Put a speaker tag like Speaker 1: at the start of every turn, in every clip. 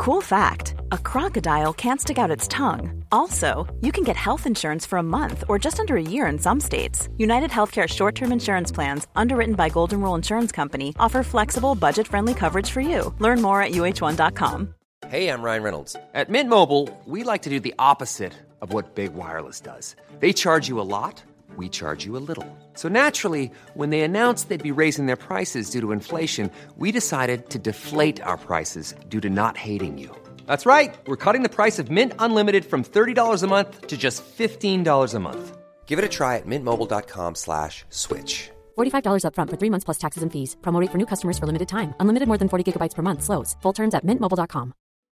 Speaker 1: Cool fact, a crocodile can't stick out its tongue. Also, you can get health insurance for a month or just under a year in some states. United Healthcare short-term insurance plans, underwritten by Golden Rule Insurance Company, offer flexible, budget-friendly coverage for you. Learn more at uh1.com.
Speaker 2: Hey, I'm Ryan Reynolds. At Mint Mobile, we like to do the opposite of what Big Wireless does. They charge you a lot, we charge you a little. So naturally, when they announced they'd be raising their prices due to inflation, we decided to deflate our prices due to not hating you. That's right. We're cutting the price of Mint Unlimited from $30 a month to just $15 a month. Give it a try at mintmobile.com/switch.
Speaker 3: $45 up front for 3 months plus taxes and fees. Promo rate for new customers for limited time. Unlimited more than 40 gigabytes per month. Slows full terms at mintmobile.com.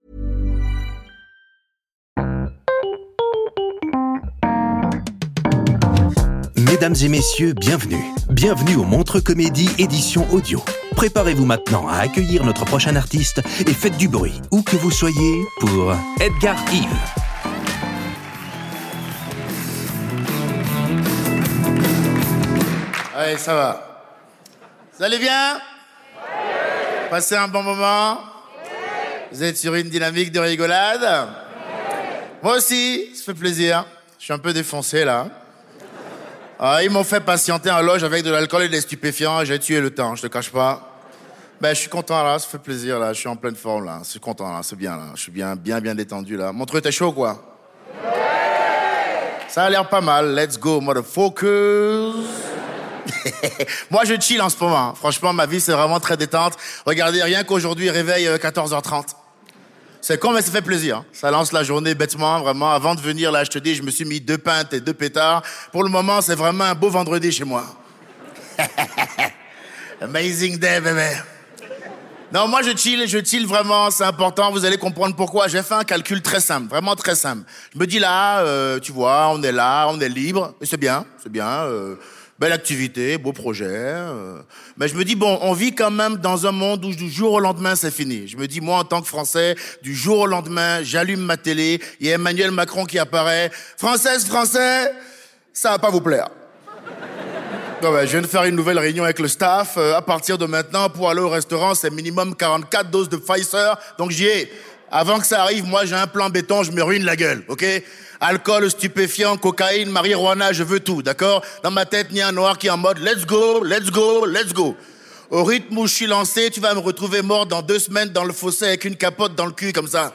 Speaker 4: Mesdames et messieurs, bienvenue. Bienvenue au Montreux Comédie édition audio. Préparez-vous maintenant à accueillir notre prochain artiste et faites du bruit, où que vous soyez, pour Edgar Yves.
Speaker 5: Allez, ça va. Vous allez bien ? Ouais. Passez un bon moment ? Ouais. Vous êtes sur une dynamique de rigolade ? Moi aussi, ça fait plaisir. Je suis un peu défoncé, là. Ils m'ont fait patienter en loge avec de l'alcool et des stupéfiants. J'ai tué le temps, je te cache pas. Ben, je suis content, là. Ça fait plaisir, là. Je suis en pleine forme, là. Je suis content, là. C'est bien, là. Je suis bien détendu, là. Montreux, t'es chaud, quoi ? Ouais. Ça a l'air pas mal. Let's go, motherfuckers. Moi, je chill en ce moment. Franchement, ma vie, c'est vraiment très détente. Regardez, rien qu'aujourd'hui, réveil 14h30. C'est con, mais ça fait plaisir. Ça lance la journée bêtement, vraiment. Avant de venir, là, je te dis, je me suis mis 2 pintes et 2 pétards. Pour le moment, c'est vraiment un beau vendredi chez moi. Amazing day, bébé. Non, moi, je chill vraiment, c'est important. Vous allez comprendre pourquoi. J'ai fait un calcul très simple, vraiment très simple. Je me dis là, tu vois, on est là, on est libre. Et c'est bien. Belle activité, beau projet. Mais je me dis, bon, on vit quand même dans un monde où du jour au lendemain, c'est fini. Je me dis, moi, en tant que Français, du jour au lendemain, j'allume ma télé, il y a Emmanuel Macron qui apparaît. Français, ça va pas vous plaire. Non, je viens de faire une nouvelle réunion avec le staff. À partir de maintenant, pour aller au restaurant, c'est minimum 44 doses de Pfizer. Donc j'y ai. Avant que ça arrive, moi, j'ai un plan béton, je me ruine la gueule, ok ? Alcool, stupéfiant, cocaïne, marijuana, je veux tout, d'accord ? Dans ma tête, il y a un noir qui est en mode « let's go, let's go, let's go ». Au rythme où je suis lancé, tu vas me retrouver mort dans 2 semaines dans le fossé avec une capote dans le cul, comme ça.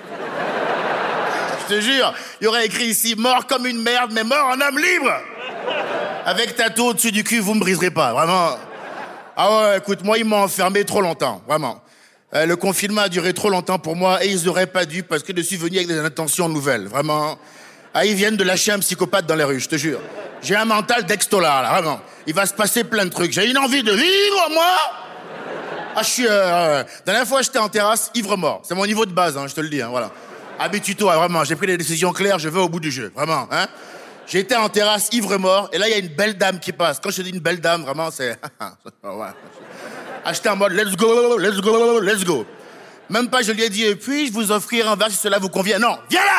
Speaker 5: Je te jure, il y aurait écrit ici « mort comme une merde, mais mort en homme libre ». Avec tatou au-dessus du cul, vous me briserez pas, vraiment. Ah ouais, écoute, moi, ils m'ont enfermé trop longtemps, vraiment. Le confinement a duré trop longtemps pour moi et ils auraient pas dû parce que je suis venu avec des intentions nouvelles, vraiment. Ils viennent de lâcher un psychopathe dans les rues, je te jure. J'ai un mental d'ex-tolard, là, vraiment. Il va se passer plein de trucs. J'ai une envie de vivre, moi. Je suis... Dernière fois, j'étais en terrasse, ivre-mort. C'est mon niveau de base, je te le dis, voilà. Habitue-toi, vraiment. J'ai pris des décisions claires, je vais au bout du jeu, vraiment, J'étais en terrasse, ivre-mort, et là, il y a une belle dame qui passe. Quand je te dis une belle dame, vraiment, c'est... ouais. J'étais en mode let's go, let's go, let's go. Même pas, je lui ai dit, puis-je vous offrir un verre si cela vous convient ? Non, viens là !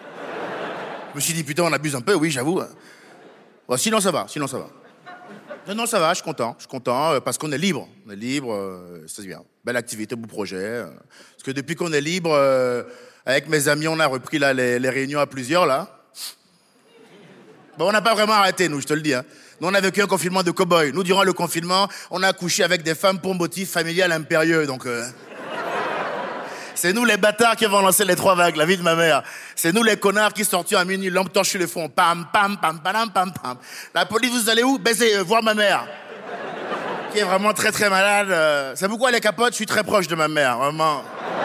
Speaker 5: Je me suis dit, putain, on abuse un peu, oui, j'avoue. Bon, sinon, ça va. Non, ça va, je suis content, parce qu'on est libre. On est libre, c'est bien. Belle activité, beau projet. Parce que depuis qu'on est libre, avec mes amis, on a repris là, les réunions à plusieurs, là. Bon, on n'a pas vraiment arrêté, nous, je te le dis. Nous, on a vécu un confinement de cow-boy. Nous, durant le confinement, on a couché avec des femmes pour motif familial impérieux, donc... C'est nous les bâtards qui avons lancé les 3 vagues, la vie de ma mère. C'est nous les connards qui sortions à minuit, lampe torche sur le fond. Pam, pam, pam, pam, pam, pam. La police, vous allez où ? Baiser, voir ma mère. Qui est vraiment très, très malade. C'est pourquoi les capotes, je suis très proche de ma mère, vraiment.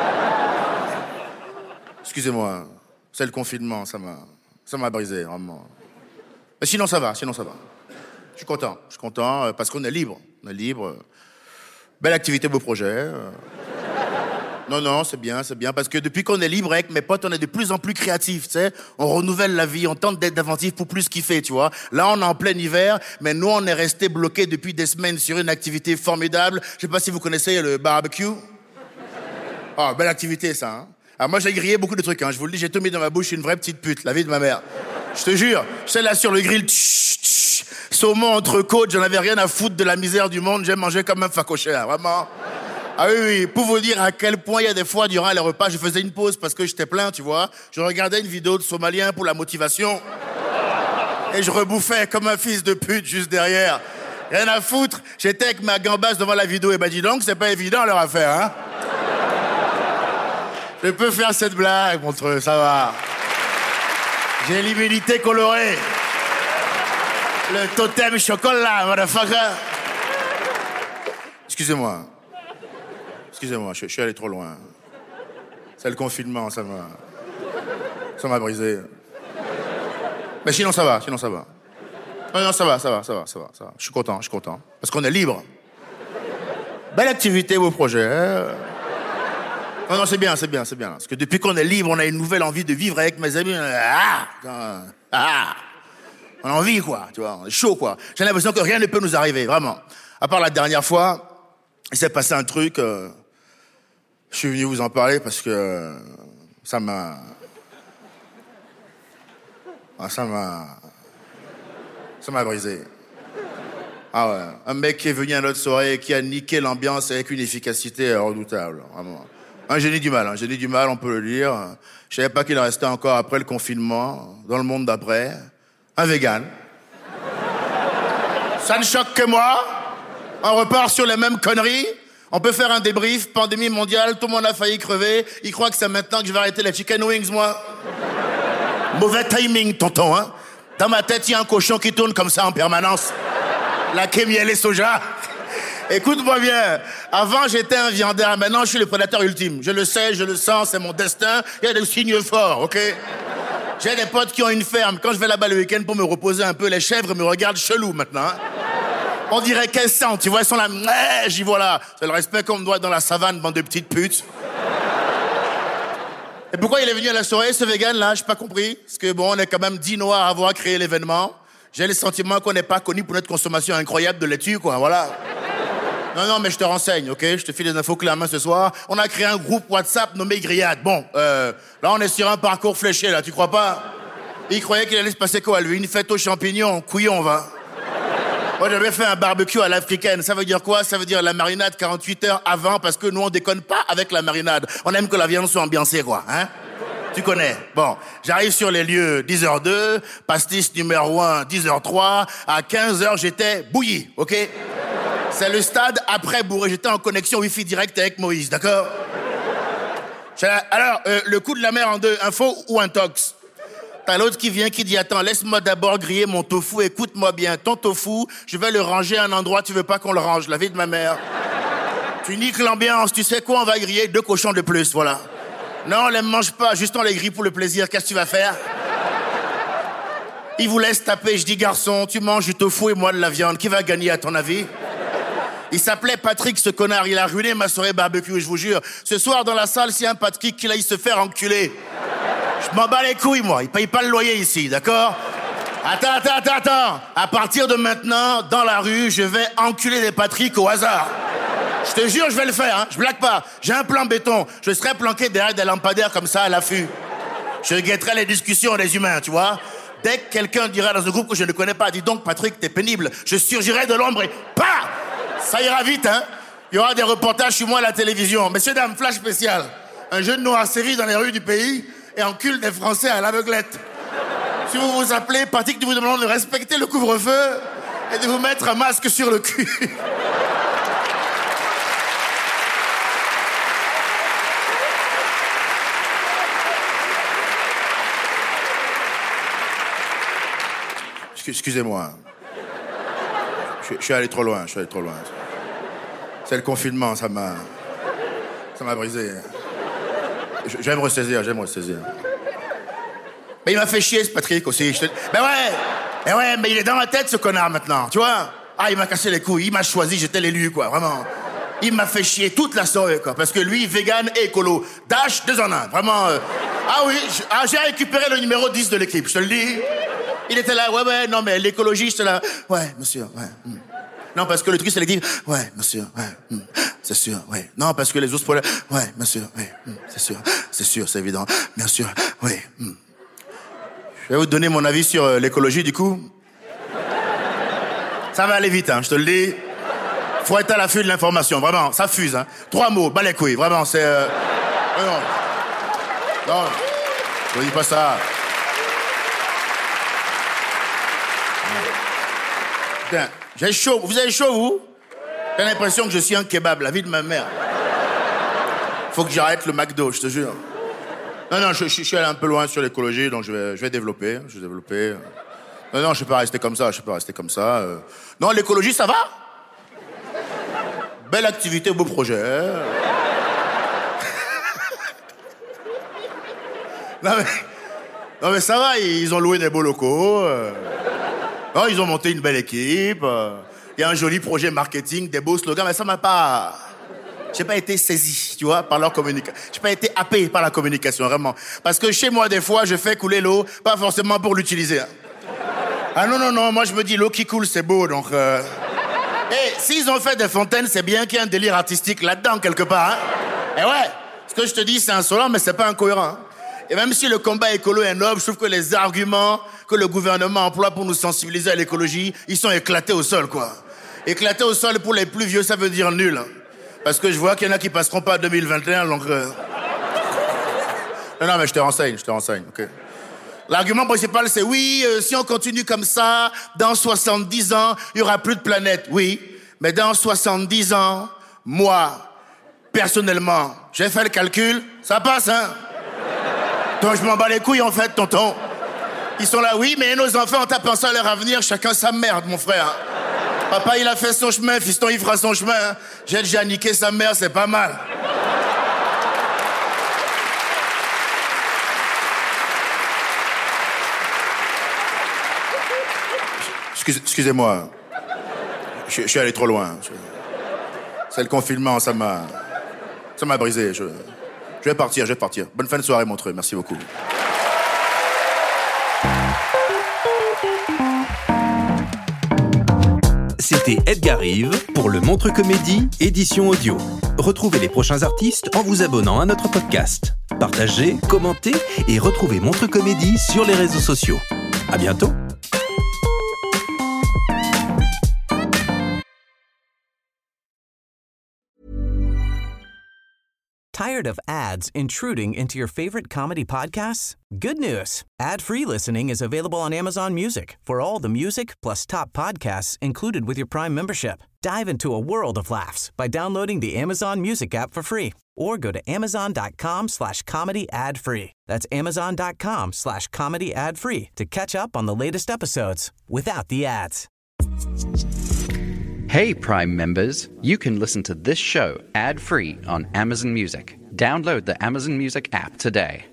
Speaker 5: Excusez-moi, c'est le confinement, ça m'a brisé, vraiment. Mais sinon, ça va. Je suis content, parce qu'on est libre. Belle activité, beau projet. Non, c'est bien, parce que depuis qu'on est libre avec mes potes, on est de plus en plus créatifs, tu sais. On renouvelle la vie, on tente d'être inventif pour plus kiffer, tu vois. Là, on est en plein hiver, mais nous, on est restés bloqués depuis des semaines sur une activité formidable. Je sais pas si vous connaissez le barbecue. Belle activité, ça, Alors moi, j'ai grillé beaucoup de trucs, je vous le dis, j'ai tout mis dans ma bouche, une vraie petite pute, la vie de ma mère. Je te jure, j'étais là sur le grill, saumon, entrecôte, j'en avais rien à foutre de la misère du monde, j'ai mangé comme un facochère, vraiment. Ah oui, oui, pour vous dire à quel point il y a des fois, durant les repas, je faisais une pause parce que j'étais plein, tu vois. Je regardais une vidéo de Somaliens pour la motivation. Et je rebouffais comme un fils de pute juste derrière. Rien à foutre. J'étais avec ma gambasse devant la vidéo. Et ben dis donc, c'est pas évident leur affaire, hein. Je peux faire cette blague, montre, ça va. J'ai l'humilité colorée. Le totem chocolat, motherfucker. Excusez-moi. Excusez-moi, je suis allé trop loin. C'est le confinement, ça m'a brisé. Mais sinon ça va. Non, ça va. Je suis content. Parce qu'on est libre. Belle activité, vos projets. Hein. Non, c'est bien. Parce que depuis qu'on est libre, on a une nouvelle envie de vivre avec mes amis. On a envie, quoi, tu vois, on est chaud, quoi. J'ai l'impression que rien ne peut nous arriver, vraiment. À part la dernière fois, il s'est passé un truc, je suis venu vous en parler parce que ça m'a brisé. Ah ouais, un mec qui est venu à notre soirée et qui a niqué l'ambiance avec une efficacité redoutable, vraiment. Un génie du mal, on peut le dire. Je savais pas qu'il restait encore après le confinement, dans le monde d'après. Un vegan. Ça ne choque que moi. On repart sur les mêmes conneries. On peut faire un débrief, pandémie mondiale, tout le monde a failli crever. Il croit que c'est maintenant que je vais arrêter les chicken wings, moi. Mauvais timing, tonton, hein. Dans ma tête, il y a un cochon qui tourne comme ça en permanence. La kémiel et soja. Écoute-moi bien. Avant, j'étais un viandard. Maintenant, je suis le prédateur ultime. Je le sais, je le sens, c'est mon destin. Il y a des signes forts, ok? J'ai des potes qui ont une ferme. Quand je vais là-bas le week-end pour me reposer un peu, les chèvres me regardent chelou maintenant. Hein. On dirait qu'elles sentent, tu vois, elles sont là. J'y vois là. C'est le respect qu'on me doit dans la savane, bande de petites putes. Et pourquoi il est venu à la soirée, ce vegan là? J'ai pas compris. Parce que bon, on est quand même 10 noirs à avoir créé l'événement. J'ai le sentiment qu'on n'est pas connu pour notre consommation incroyable de laitue, quoi, voilà. Non, mais je te renseigne, ok? Je te file des infos clés à main ce soir. On a créé un groupe WhatsApp nommé Grillade. Bon, là, on est sur un parcours fléché, là, tu crois pas? Il croyait qu'il allait se passer quoi, lui? Une fête aux champignons, couillon, va. Moi, j'avais fait un barbecue à l'africaine. Ça veut dire quoi? Ça veut dire la marinade 48 heures avant, parce que nous, on déconne pas avec la marinade. On aime que la viande soit ambiancée, quoi, hein? Tu connais. Bon, j'arrive sur les lieux, 10h02, pastis numéro 1, 10h03. À 15h, j'étais bouilli, ok? C'est le stade après bourré. J'étais en connexion Wi-Fi direct avec Moïse, d'accord? Alors, le coup de la mer en deux, info ou intox? T'as l'autre qui vient, qui dit, attends, laisse-moi d'abord griller mon tofu, écoute-moi bien. Ton tofu, je vais le ranger à un endroit, tu veux pas qu'on le range, la vie de ma mère. Tu niques l'ambiance, tu sais quoi, on va griller 2 cochons de plus, voilà. Non, on les mange pas, juste on les grille pour le plaisir, qu'est-ce que tu vas faire? Il vous laisse taper, je dis, garçon, tu manges du tofu et moi de la viande, qui va gagner à ton avis? Il s'appelait Patrick, ce connard, il a ruiné ma soirée barbecue, je vous jure. Ce soir, dans la salle, s'il y a un Patrick qui aille se faire enculer. Je m'en bats les couilles, moi. Il paye pas le loyer ici, d'accord? Attends. À partir de maintenant, dans la rue, je vais enculer des Patrick au hasard. Je te jure, je vais le faire, hein. Je blague pas. J'ai un plan béton. Je serai planqué derrière des lampadaires comme ça à l'affût. Je guetterai les discussions des humains, tu vois? Dès que quelqu'un dira dans un groupe que je ne connais pas, dis donc, Patrick, t'es pénible. Je surgirai de l'ombre et pah! Ça ira vite, hein? Il y aura des reportages sur moi à la télévision. Messieurs, dames, flash spécial. Un jeune noir sévit dans les rues du pays et encule des Français à l'aveuglette. Si vous vous appelez Patrick, nous vous demandons de respecter le couvre-feu et de vous mettre un masque sur le cul. Excusez-moi. Je suis allé trop loin. C'est le confinement, ça m'a brisé. Je vais me ressaisir. Mais il m'a fait chier, ce Patrick, aussi. Mais il est dans ma tête, ce connard, maintenant, tu vois? Ah, il m'a cassé les couilles, il m'a choisi, j'étais l'élu, quoi, vraiment. Il m'a fait chier toute la soirée, quoi, parce que lui, vegan et écolo. Dash, 2 en 1, vraiment. Ah oui, j'ai récupéré le numéro 10 de l'équipe, je te le dis. Il était là, ouais, non, mais l'écologiste, là, ouais, monsieur, ouais. Non, parce que le truc sélectif, ouais, monsieur, ouais, c'est sûr, ouais. Non, parce que les autres problèmes, ouais, monsieur, ouais, c'est sûr, c'est évident, bien sûr, ouais. Je vais vous donner mon avis sur l'écologie, du coup. Ça va aller vite, hein, je te le dis. Faut être à l'affût de l'information, vraiment, ça fuse, hein. 3 mots, bas les couilles, vraiment, c'est... Non, je dis pas ça. Putain, j'ai chaud, vous avez chaud, vous? J'ai l'impression que je suis un kebab, la vie de ma mère. Faut que j'arrête le McDo, je te jure. Non, je suis allé un peu loin sur l'écologie, donc je vais développer. Non, je ne peux pas rester comme ça, Non, l'écologie, ça va? Belle activité, beau projet. Non, mais ça va, ils ont loué des beaux locaux. Non, ils ont monté une belle équipe. Il y a un joli projet marketing, des beaux slogans, mais ça m'a pas... J'ai pas été saisi, tu vois, par leur communication. J'ai pas été happé par la communication, vraiment. Parce que chez moi, des fois, je fais couler l'eau, pas forcément pour l'utiliser. Hein. Ah non, moi je me dis, l'eau qui coule, c'est beau, donc... s'ils ont fait des fontaines, c'est bien qu'il y ait un délire artistique là-dedans, quelque part. Hein. Et ouais, ce que je te dis, c'est insolent, mais c'est pas incohérent. Hein. Et même si le combat écolo est noble, je trouve que les arguments que le gouvernement emploie pour nous sensibiliser à l'écologie, ils sont éclatés au sol, quoi. Éclatés au sol, pour les plus vieux, ça veut dire nul. Hein. Parce que je vois qu'il y en a qui passeront pas à 2021, donc... Non, mais je te renseigne, ok. L'argument principal, c'est oui, si on continue comme ça, dans 70 ans, il y aura plus de planète. Oui, mais dans 70 ans, moi, personnellement, j'ai fait le calcul, ça passe, hein. Donc je m'en bats les couilles, en fait, tonton. Ils sont là, oui, mais nos enfants, en tapant ça à leur avenir, chacun sa merde, mon frère. Papa, il a fait son chemin, fiston, il fera son chemin. Hein. J'ai déjà niqué sa mère, c'est pas mal. Excusez-moi. Je suis allé trop loin. C'est le confinement, ça m'a brisé. Je vais partir. Bonne fin de soirée, Montreux. Merci beaucoup.
Speaker 4: C'était Edgar Rive pour le Montreux Comédie, édition audio. Retrouvez les prochains artistes en vous abonnant à notre podcast. Partagez, commentez et retrouvez Montreux Comédie sur les réseaux sociaux. À bientôt.
Speaker 6: Tired of ads intruding into your favorite comedy podcasts? Good news. Ad-free listening is available on Amazon Music for all the music plus top podcasts included with your Prime membership. Dive into a world of laughs by downloading the Amazon Music app for free or go to amazon.com/comedy ad-free. That's amazon.com/comedy ad-free to catch up on the latest episodes without the ads.
Speaker 7: Hey, Prime members, you can listen to this show ad-free on Amazon Music. Download the Amazon Music app today.